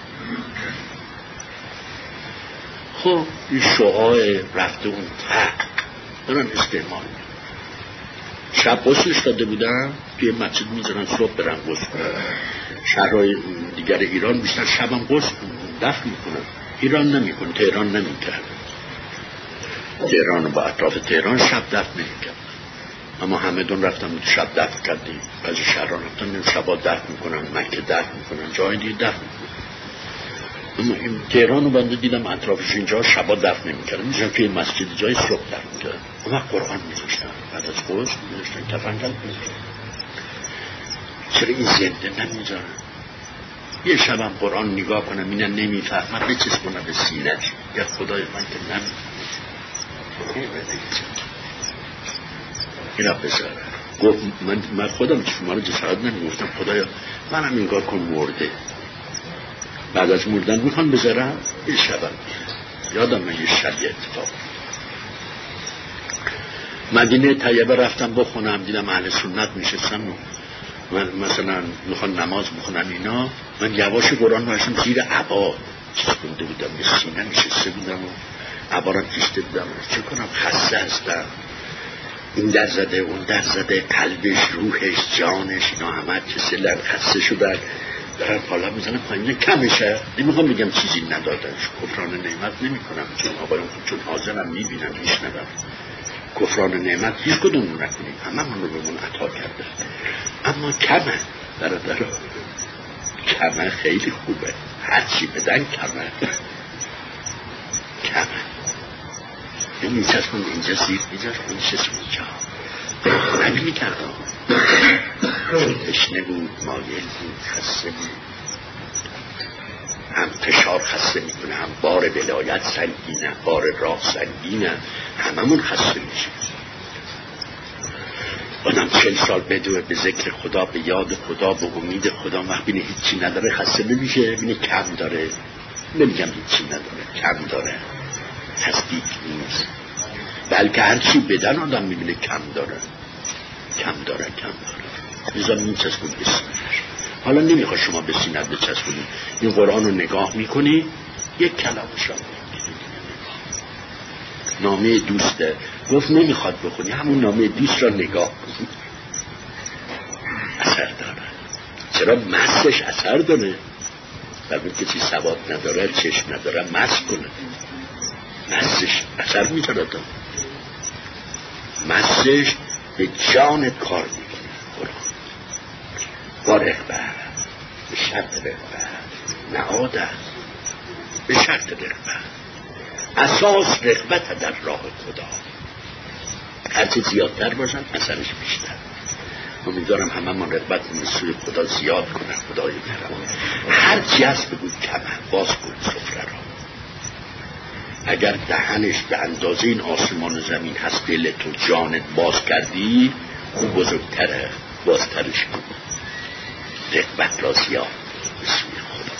خب این شعاع رفته اون تق دارن استعمال میکنن. شب غسلش داده بودن توی مسجد میذارن صبح برن غسل کنن. شهرهای دیگر ایران بیشتر شبم غسل دفن میکنن. ایران نمیکنه، تهران نمیکرد. تهران و با اطراف تهران شب دفن نمیکرد. اما همه دون رفتن شب دفن کردیم. بعضی شهران رفتن شبا دفن میکنن، مکه دفن میکنن، جای دیگه دفن میکنن. اما این تهران رو بنده دیدم اطرافش اینجا شبا دفن نمیکردن، میشن توی مسجد جای صبح دفن میکردن. اما قرآن میذاشتن، بعد از غسل میذاشتن کفنگل میذاشتن. چرا این زنده نمیذارن؟ یه شبم قرآن نگاه کنم اینم نمیفهمم، بچسبونم به سینه‌اش. یا خدای من که نمیفهمم اینا بذارن. گفت من خودم شما رو جسارت نمیگفتم، خدایا منم نگاه کن مرده. بعد از مردن میخوان بذارم. یه شبم یادم من یه شبی اتفاق مدینه طیبه رفتم بخونم، دیدم اهل سنت میشستم من مثلا میخوان نماز بخونن اینا، من یواش قرآن باشم زیر عبا چیز کنده بودم، به سینه نشسته بودم و عبا را کشته بودم. چه کنم؟ خسته هستم. این در زده اون در زده، قلبش، روحش، جانش، اینا همه کسلن، خسته شدن، دارن حالا میزنن پایین. کمشه، نمیخوام بگم چیزی ندادنش، کفران نعمت نمی کنم، چون آقایون چون حاضرم میبینن میشنون. کفران نعمت هیچ کدوم رو نکنیم، همه من رو بهمون عطا کرده. اما کمه برادر، کمه خیلی خوبه، هرچی بدن کمه. این میچسبون اینجا زیر میذار، این چسبون اینجا نبینی کردم. تشنه بود، مایل بود، خسته بود. هم فشار خسته میکنه، هم بار ولایت سنگینه، بار راه سنگینه، هممون خسته میشه. آدم 40 سال بدوه به ذکر خدا، به یاد خدا، به امید خدا، وقت بینه هیچی نداره خسته نمیشه، بینه کم داره. نمیگم هیچی نداره، کم داره، تصدیق نیست، بلکه هرچی بدن آدم میبینه کم داره. لذا میچسبون به سینه‌اش. حالا نمیخواد شما به سینه‌ات بچسبونید، این قرآن رو نگاه میکنی، یک کلامش را نامه دوسته، گفت نمیخواد بخونی، همون نامه دوست را نگاه کنی، اثر داره. چرا؟ مسش اثر داره. برای کسی سواد نداره، چشم نداره، مس کنه، مسش اثر میتاره. مسش به جانت کار میکنه. با رغبت، به شرط رغبت، نهاد است به شرط رغبت. اساس رغبت در راه خدا. هرچی زیادتر باشن اثرش بیشتر. امیدوارم همه من رغبت سوی خدا زیاد کنن. خدای مهربان هرچی هست بگو کمه، باز کن سفره را. اگر دهنش به اندازه این آسمان و زمین هست، دل تو جانت باز کردی، اون بزرگتره، بازترش کن. رغبت را زیاد به سوی خدا.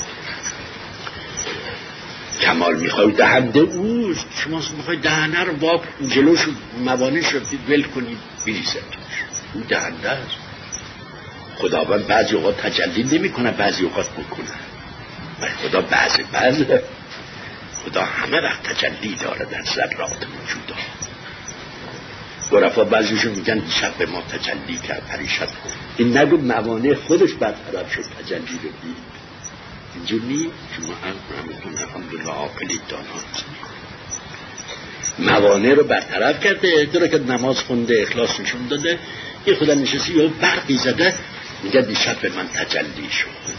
کمال میخوای دهنده اوست. شما میخوای دهنه رو با جلوش موانش رو ول کنید بریزه توش، اون دهنده است. خداوند بعضی اوقات تجلی نمی کنه، بعضی اوقات بکنه. خدا بعضی خدا همه وقت تجلی داره در ذرات موجوده. عرفا بعضیشون میگن شب به ما تجلی کرد، پریشب. این نگو موانع خودش برطرف شد، تجلی رو دید. اینجور نیست. شما همتون الحمدلله عاقلید، دانا هستید. موانع رو برطرف کرده، درست که نماز خونده، اخلاص نشون داده، یه خدا نشستی یا برقی زده میگه دیشب به من تجلی شد.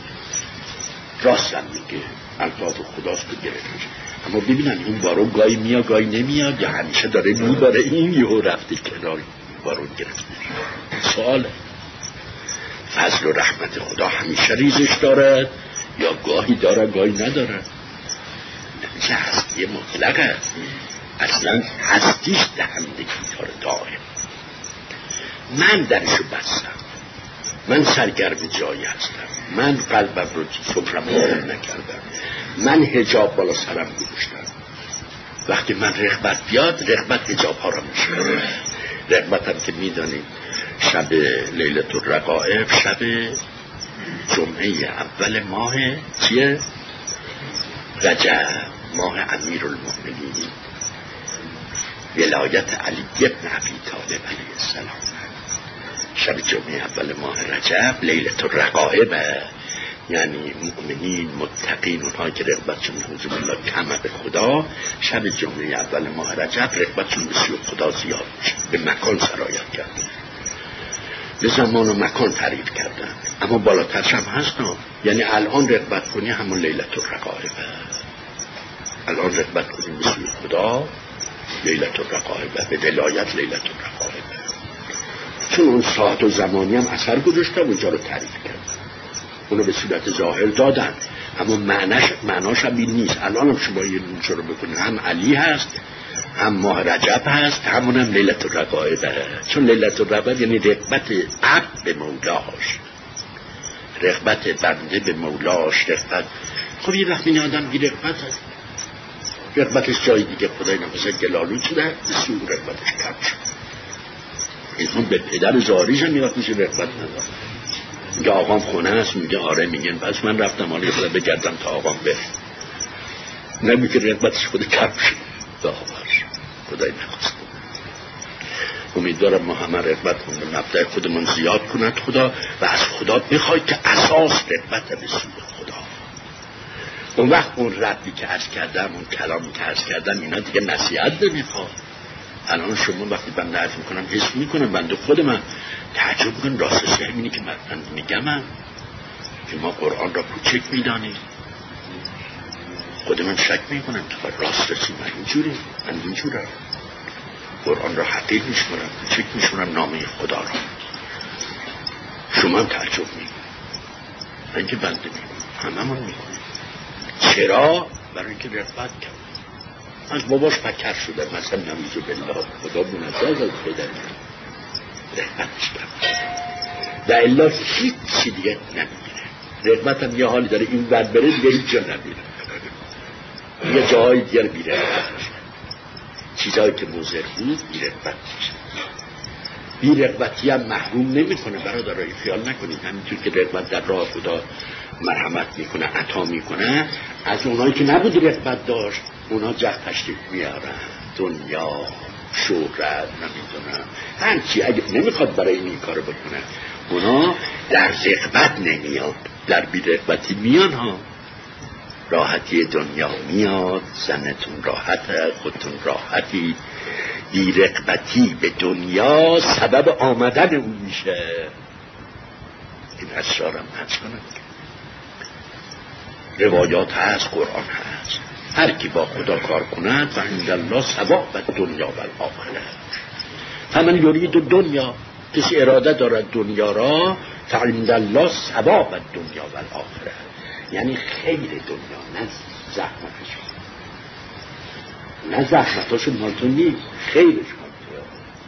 راستم میگه، الطاف خداست که گرفت میشه. اما ببینن این بارون گاهی میاد گاهی نمیاد یا همیشه داره میباره، این یهو رفته کنار بارون گرفته. سواله فضل و رحمت خدا همیشه ریزش دارد یا گاهی داره گاهی نداره؟ نمیشه هستی مطلق است، اصلا هستیش دهندگی داره دائم. من درشو بستم، من سرگرم جایی هستم، من قلبم رو سفرم رو نکردم، من حجاب بالا سرم گذاشتم. وقتی من رغبت بیاد، رغبت حجاب ها رو میشه. رغبت هم که میدانیم شب لیلة الرقائب شب جمعه اول ماه چیه؟ رجب، ماه امیرالمؤمنین، ولایت علی ابن ابی طالب علیه السلام. شب جمعه اول ماه رجب لیلة الرقائب، یعنی مؤمنین متقین، اونها که رغبتشون حضور الله کمه به خدا، شب جمعه اول ماه رجب رغبتشون به سوی خدا زیاد میشه. به مکان سرایت کردن، به زمان و مکان تعریف کردن. اما بالاترش هم هست نه، یعنی الان رغبت کنی همون لیلة الرقائب، الان رغبت کنی به سوی خدا لیلة الرقائب، به ولایت لیلة الرقائب. چون اون ساعت و زمانی هم اثر گذاشتن اونجا رو تعریف کردن، اونو به صورت ظاهر دادن، اما معناش هم این نیست. الان هم شما یه اونجا رو بکنید، هم علی هست، هم ماه رجب هست، همون هم لیلة الرقائب هست. چون لیلة الرقائب یعنی رغبت عبد به مولاش، رغبت بنده به مولاش، رغبت. خب یه وقت این آدم بی رغبت هست، رغبتش جای دیگه، خدای نفسه گلالود شده، به سوی رغبتش کم شد. این به پدر ظاهریش هم میگه میشه رغبت نداره. میگه آقام خونه هست، میگه آره، میگن پس من رفتم حالا خدا بگردم تا آقام بره. نمیگه رغبتش خود کم شد، داغش خدای نخواست. امیدوارم ما همه رغبت کنیم به مبدأ خودمون زیاد کند خدا، و از خدا بخواید که اساس رغبت به سوی خدا. اون وقت اون ربی که عرض کردم، اون کلامی که عرض کردم، اینا دیگه نصیحت نمیخواد. الان شما وقتی بنده عرض میکنم حس میکنم، بنده خود من تعجب میکنم، راستش همینی که من میگم که ما قرآن را کوچک میدانیم. خود من شک میکنم که راست رسیم، من اینجورم قرآن را حقیق میشمارم، کوچک میشمارم نامه خدا را. شما هم تعجب میکنم، من که بنده میکنم، همه من میکنم. چرا؟ برای اینکه رغبت کرد. از باباش پکر شده، مثلا نمیزو بالله، خدا منزه از پیدا میکنم، رغبتش کرد و الا هیچ چی دیگه نمیگیره. رغبت هم یه حالی داره، این ورد بره دیگه هیچ جا نمیره، یه جاهای دیگر بیره رغبتش. چیزهایی که مضر بود بی‌رغبت میشه. بی‌رغبتی هم محروم نمیکنه برادرای، خیال نکنید همینطور که رغبت در راه خدا مرحمت میکنه، عطا میکنه، از اونایی که نبود رغبت داشت اونا جه تشریف میارن، دنیا، شهرت، نمیدونم هرچی، اگه نمیخواد برای این کارو بکنه اونا در رغبت نمیاد، در بی‌رغبتی میان ها. راحتی دنیا میاد، زنتون راحته، خودتون راحتی، بی‌رغبتی به دنیا سبب آمدن اون میشه. این اسرارم هست کنم، روایات هست، قرآن هست. هر کی با خدا کار کند فعند الله ثواب الدنیا و الاخره. فمن یرید دنیا، کسی اراده دارد دنیا را، فعند الله ثواب الدنیا و الاخره، یعنی خیر دنیا، نه زحمتش، نه زحمتاش مالتون نیست، خیرش مالتون.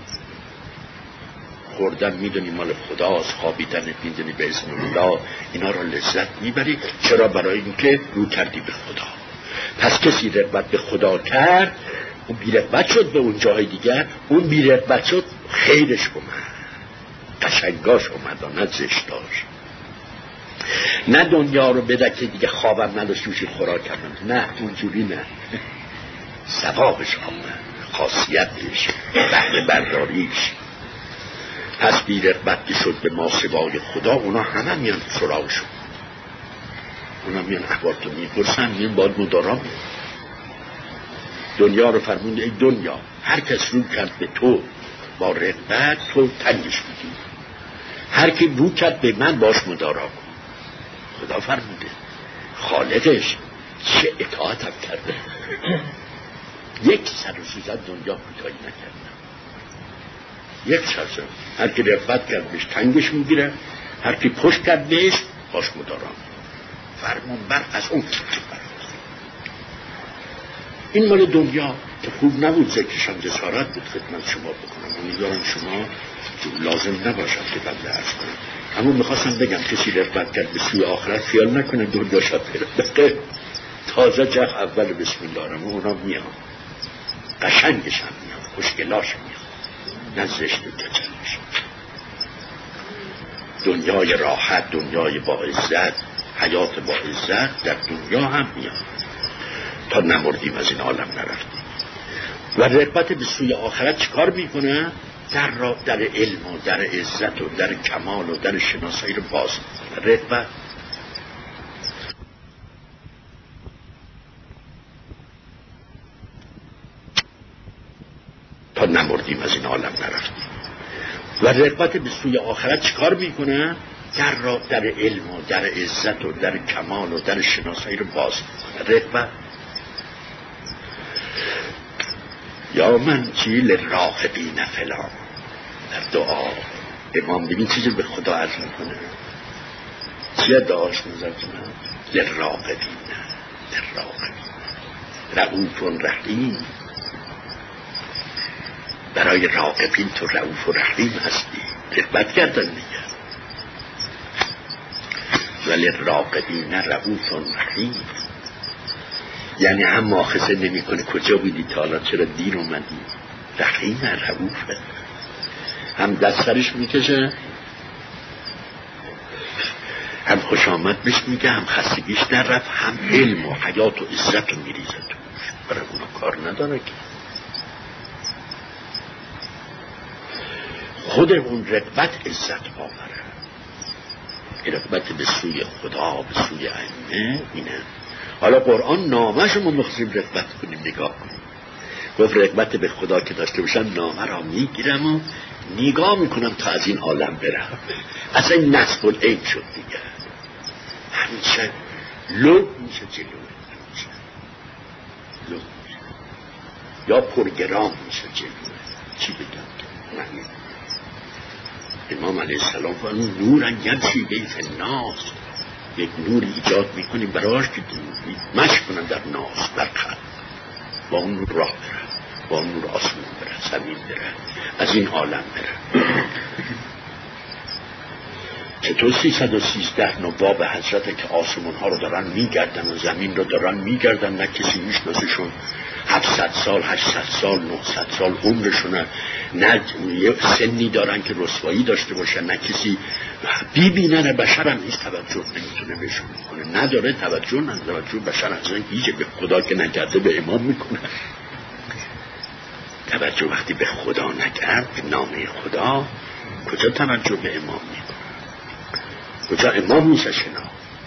خوردن میدونی مال خداست، خوابیدن میدونی به اسم الله، اینا را لذت میبری. چرا؟ برای اینکه رو کردی به خدا. پس کسی رغبت به خدا کرد، اون بی‌رغبت شد به اون جای دیگه، اون بی‌رغبت شد خیرش اومد، قشنگاش اومد، نه زشتاش. نه دنیا رو بده که دیگه خوابم نداشت روشی خوراک کردن، نه اونجوری، نه ثوابش آمد، خاصیتش، بهره برداریش. پس بی‌رغبت که شد به ما سوای خدا، اونا همه میان سراغشون، اونا میان احوالتو میپرسن، میان باید مدارا میان. دنیا رو فرمود ای دنیا هر کس رو کرد به تو با رغبت تو تنگش میگی، هر کی رو کرد به من باش مدارا کن. خدا فرموده، خالقش چه اطاعت هم کرده. 113 دنیا کوتاهی نکردم. 113 هر کی رغبت کرد بهش تنگش میگیره، هر کی پشت کرد بهش باش مدارا فرمون بر از اون. این مال دنیا که خوب نبود، ذکرشم جسارت بود خدمت شما بکنم. امیدوارم شما لازم نباشد که بنده عرض کنم، اما میخواستم بگم کسی رغبت کرد به سوی آخرت خیال نکنه دنیا شد بره. تازه جف اول بسم الله الرحمن اونا میان، قشنگش هم میان، خوشگلاش میان، نه زشت و کچلش. دنیای راحت، دنیای با عزت، حیات با عزت در دنیا هم میان تا نمردیم از این عالم نرفتیم. و رغبت به سوی آخرت چیکار میکنه؟ در علم و در عزت و در کمال و در شناسایی رو باز میکنه. رغبت تا نمردیم از این عالم نرفتیم. و رغبت به سوی آخرت چیکار میکنه؟ در علم و در عزت و در کمال و در شناسایی رو باز میکنه. رغبت یا من چیل راغبین فلان. در دعا امام ببین چیزی به خدا عرض میکنه، چیه دعاش نزدونه؟ لراغبین، رؤوف رحیم. برای راغبین تو رؤوف و رحیم هستی، رغبت کردن دیگه. ولی راغبین رؤوف رحیم یعنی هم مؤاخذه نمی کنه کجا بودی تا حالا، چرا دیر اومدی. رحیم رؤوفه، هم دست سرش میکشه، هم خوش آمد بهش میگه، هم خستگیش در رفت، هم علم و حیات و عزت رو میریزه توش. برای اونا کار نداره که خود اون رغبت عزت آوره. رغبت به سوی خدا، به سوی ائمه اینه. حالا قرآن نامه شما مخصیم رغبت کنیم، نگاه کنیم. گفت رغبت به خدا که داشته باشم نامه را میگیرم و نگاه میکنم تا از این عالم برم. اصلا این نصب العین شد دیگه، همیشه لو میشه جلوه، همیشه لو میشه یا پرگرام میشه جلوه. چی بگم؟ نه امام علیه السلام فرمود نورن یمشی بیت الناس، یک نور ایجاد میکنی براش که مشق کنن در ناس، در قلب، با اون نور راه بره، با اون نور آسمان بره، زمین بره، از این عالم بره. چطور 313 نواب حضرت که آسمان ها رو دارن میگردن و زمین رو دارن میگردن، نه کسی میشناسشون، 700 سال 800 سال 900 سال عمرشونه، نه یه سنی دارن که رسوایی داشته باشن، نه کسی بیبینن. بشر هم هیچ توجه نمیتونه بهشون میکنه، نداره توجه، نه توجه بشر اصلا هیچ به خدا که نکرده به امام میکنه. توجه وقتی به خدا نکرد، به نامه خدا، کجا توجه به امام میکنه؟ کجا امام میشه شنا؟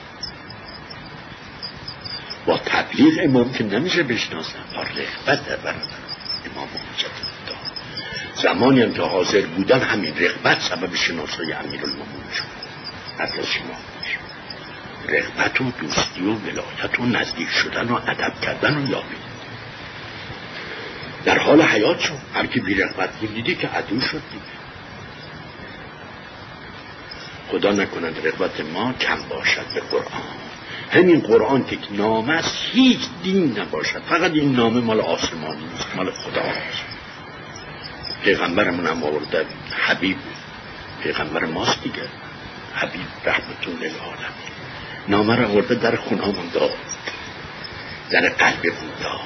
با تبلیغ امام که نمیشه بشناسن، با رغبت در برادر امام میشه. زمانی هم که حاضر بودن همین رغبت سبب شناسای امیرالمومنین شد. حتی شناسایش رغبت و دوستی و ولایت و نزدیک شدن و ادب کردن و یابید در حال حیات شد. هر کی بی رغبت دیدی که عدو شد دیگه. خدا نکند رغبت ما کم باشد به قرآن. همین قرآن که نامه است، هیچ دین نباشد، فقط این نامه مال آسمانی نیست، مال خدا است. پیغمبرمون هم آورده، حبیب پیغمبر ماست دیگه، حبیب رحمتون للعالمین. نامه را آورده در خونه‌مون داد، در قلبمون داد،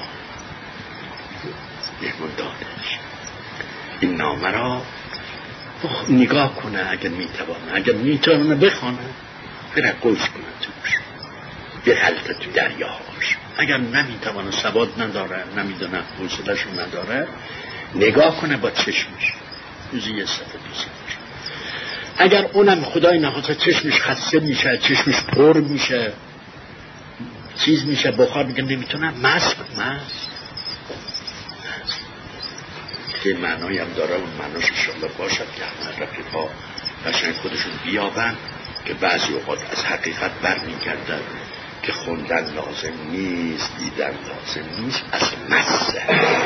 مهمون دادش. این نامه را نگاه کنه، اگر میتونه بخونه، بره قوش کنه توش، بغلطه تو دریاهاش. اگر نمیتونه، سواد نداره، نمیدونه، حوصله‌شو نداره، نگاه کنه با چشمش، روزی یه صفحه دوست. اگر اونم خدای نخواسته چشمش خسته میشه، چشمش پر میشه، چیز میشه، بخار میگه نمیتونه، مست که معنایی هم داره، اون معناش انشالله باشد که همه رفیقا قشنگ خودشون بیابن که بعضی اوقات از حقیقت برمیگردن که خوندن لازم نیست، دیدن لازم نیست، از مسه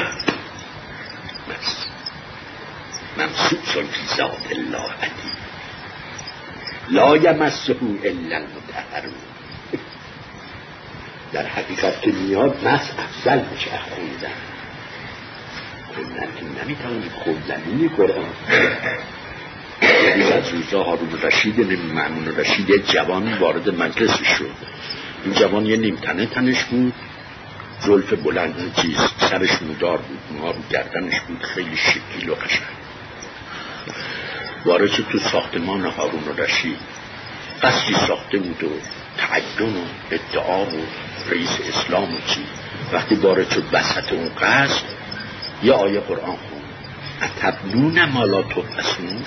ممسوس فی ذات الله علی لا یمسه الا المطهرون. در حقیقت که میاد مس افضل میشه خوندن که نمیتونید خوندنی قرآن. از روزا هارون رشید مأمون رشید یک جوان وارد مجلسش شد. این جوان یه نیمتنه تنش بود، زلف بلند چیز، سرش مدار بود، موها گردنش بود، خیلی شکیل و قشنگ. وارد شد تو ساختمان هارون رشید. قصری ساخته بود و تعین و ادعا و رئیس اسلام و چی. وقتی وارد شد وسط اون قصر یه آیه قرآن خوند، اتبنون ما لا تبصرون.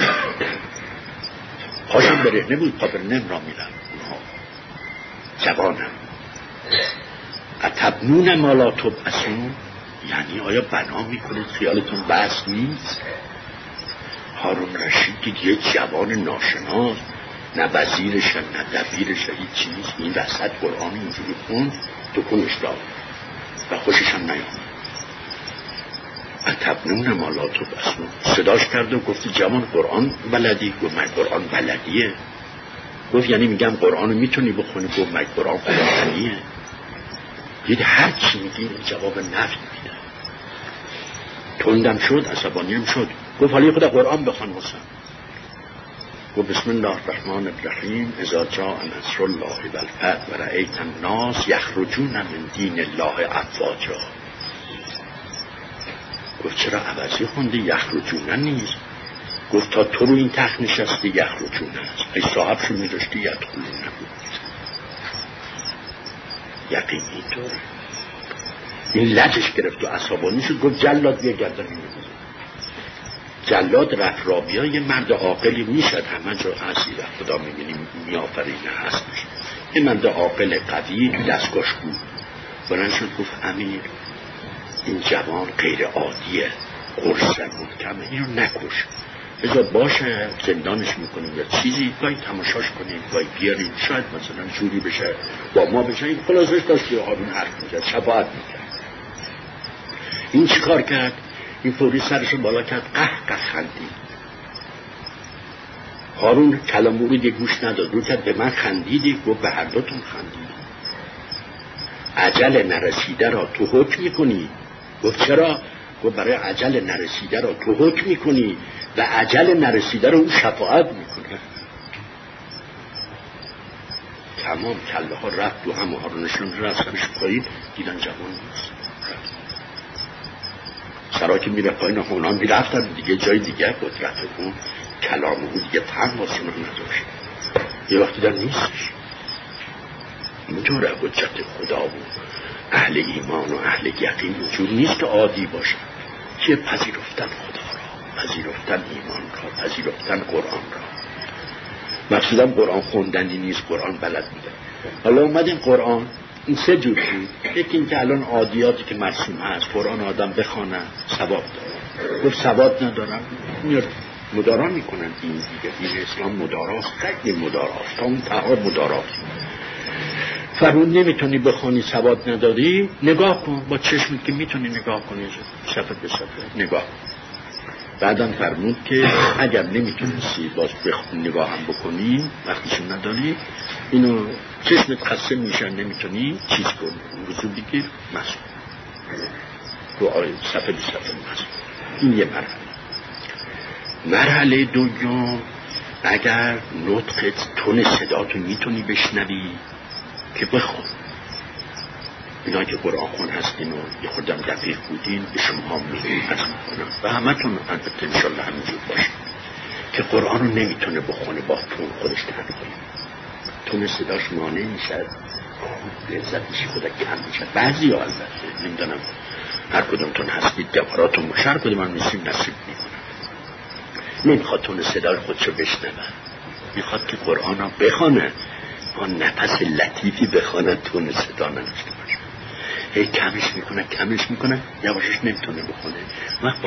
پاشم برهنه بود، پا برهنه را میرم اونها جوانم. اتبنون ما لا تبصرون یعنی آیا بنا میکنید خیالتون بس نیست؟ هارون رشید که یه جوان ناشناس، نه وزیرش نه دبیرش هیچ چیز، این وسط قرآن اینجوری خوند تو کنش داد و خوشش هم نیامد. اتبنون ما لا تبصرون صداش کرد و گفت جوان قرآن بلدی؟ گفت من قرآن بلدیه. گفت یعنی میگم قرآن میتونی بخونی؟ گفت من قرآن خوندنیه. دید هر چی میگی جواب نفی میده. تندم شد، عصبانیم شد. گفت حالی خدا قرآن بخوان واسم. گفت بسم الله الرحمن الرحیم اذا جاء نصر الله والفتح و رأیت الناس یخرجون من دین الله افواجا. گفت چرا عوضی خوندی؟ یخرجون نیست. گفت تا تو رو این تخت نشستی یخرجون است، ای صاحب شو میداشتی یدخلون نبود. یقین اینطوره. این لجش گرفت و عصبانی شد. گفت جلاد بیا گردن میگذاره. جلاد رفت رابیا یه مرد عاقلی میشد، همه جا هستی و خدا میبینیم میآفرینه هستش. یه مرد عاقل قوی دستگاش بود. بلند شد گفت امیر این جوان غیر عادیه، قرص محکمه، اینو نکش، بذار باشه زندانش میکنیم یا چیزی، گاهی تماشاش کنیم، گاهی بیاریم، شاید مثلا جوری بشه با ما بشه. این خلاصش داشت که هارون حرف میکرد، شفاعت میکرد. این چی کار کرد؟ این فوری سرشو بالا کرد، قه خندید. هارون کلام او رو دیگه گوش نداد، رو کرد به من خندیدی؟ گفت به هر دوتون خندید. عجل نرسیده را تو حکم میکنی؟ گفت چرا؟ گفت برای عجل نرسیده را تو حکم میکنی و عجل نرسیده را او شفاعت میکنه. تمام کله ها رفت دو هم هارونشون رفت سرش پایین، دیدن جوان نیست. سرا که میره پایین اونا میرفتن دیگه جای دیگه قدرت اون کلام او دیگه تن واسه من نداشت. یه وقتی در نیستش. اینطوره حجت خدا بود. اهل ایمان و اهل یقین اینجور نیست که عادی باشن، که پذیرفتن خدا را، پذیرفتن ایمان را، پذیرفتن قرآن را. مقصودم قرآن خوندنی نیست، قرآن بلد میده. حالا اومد این قرآن این سه جور بود. یکی این که الان عادیاتی که مرسوم هست، قرآن آدم بخونه ثواب داره. گفت ثواب ندارم، مدارا میکنن دین دیگه. دین اسلام مداراست، خیلی مداراست، تا اون تها مداراست. فرمود نمیتونی بخونی ثواب نداری، نگاه کن با چشمت که میتونی نگاه کنی، صفحه به صفحه نگاه کن. بعدم فرمود که اگر نمیتونستی باز نگاه هم بکنی، وقتیشو نداری، اینو چشمت خسته میشن نمیتونی چیز کن، وضو بگیر مسئول رو صفحه به صفحه مسئول. این یه مرحله دوم، اگر نطقت تون صداتو میتونی بشنوی که بخون. اینا که قرآن خون هستین و یه خودم دقیق بودین به شما هم میگیم از میکنم و همتون البته انشالله همینجور باشید که قرآن رو نمیتونه بخونه با تون خودش تنهایی. تون صداش مانع میشه، لذتش خدا کم میشه. بعضی ها البته نمیدونم هر کدومتون هستید دفراتون هر کدوم هم نیستیم نصیب میکنم، نمیخواد تون صدای خودشو بشنوه، میخواد که قرآن رو بخونه با نفس لطیفی بخونه، تون صدا نداشته باشه. کمش میکنه یواشش نمیتونه بخونه. وقت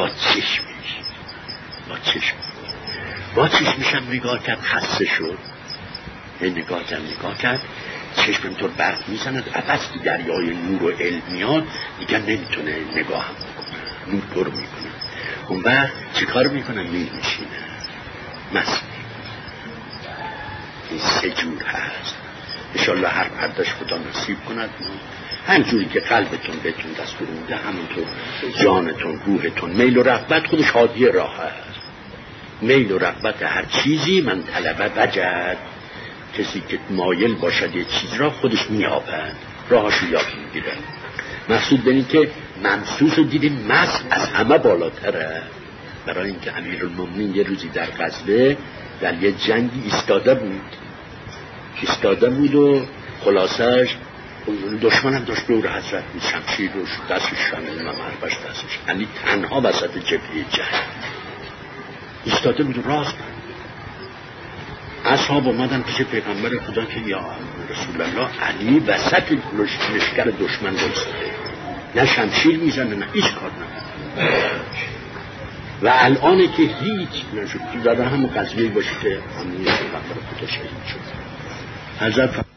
با چشمشم نگاه کرد، خسته شد، نگاه کرد چشم اینطور برق میزند، عباس که دریای نور و علم میاد دیگه نمیتونه نگاه هم بکنه، نور پر میکنه. اون وقت چه کار میکنه؟ میشینه مست. این 3 جور هست. انشالله هر پردش خدا نصیب کند. همجوری که قلبتون بهتون دستور میده همونطور جانتون، روحتون، میل و رغبت خودش هادی راه هست. میل و رغبت هر چیزی من طلب وجد، کسی که مایل باشد یه چیز را خودش میابد، راهاشو یاد میگیره. مقصود به این که ممسوس رو دیدیم مس از همه بالاتره. برای اینکه امیرالمومنین یه روزی در غزوه در یه جنگی ایستاده بود و خلاصش دشمن هم داشت دور حضرت بود، شمشیر روش دستش شانه مربش دستش، یعنی تنها وسط جبهه جنگ ایستاده بود و راست بود. اصحاب اومدن پیش پیغمبر خدا که یا رسول الله، علی وسط لشکر دشمن بایستاده، نه شمشیر میزنه نه هیچ کار نمیکنه. و الان که هیچ نشد در هم قضیه باشه که همین پیغمبر خدا شهید شد. حضرت